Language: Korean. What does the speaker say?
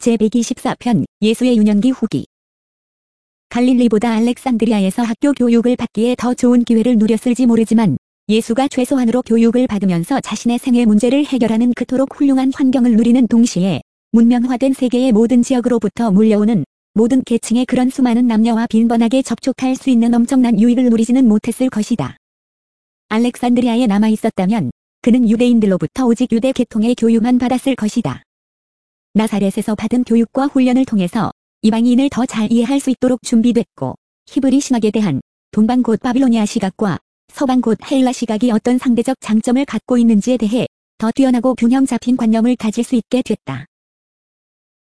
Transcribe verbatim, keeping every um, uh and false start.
제백이십사 편 예수의 유년기 후기. 갈릴리보다 알렉산드리아에서 학교 교육을 받기에 더 좋은 기회를 누렸을지 모르지만 예수가 최소한으로 교육을 받으면서 자신의 생애 문제를 해결하는 그토록 훌륭한 환경을 누리는 동시에 문명화된 세계의 모든 지역으로부터 몰려오는 모든 계층의 그런 수많은 남녀와 빈번하게 접촉할 수 있는 엄청난 유익을 누리지는 못했을 것이다. 알렉산드리아에 남아있었다면 그는 유대인들로부터 오직 유대 계통의 교육만 받았을 것이다. 나사렛에서 받은 교육과 훈련을 통해서 이방인을 더 잘 이해할 수 있도록 준비됐고, 히브리 신학에 대한 동방 곧 바빌로니아 시각과 서방 곧 헬라 시각이 어떤 상대적 장점을 갖고 있는지에 대해 더 뛰어나고 균형 잡힌 관념을 가질 수 있게 됐다.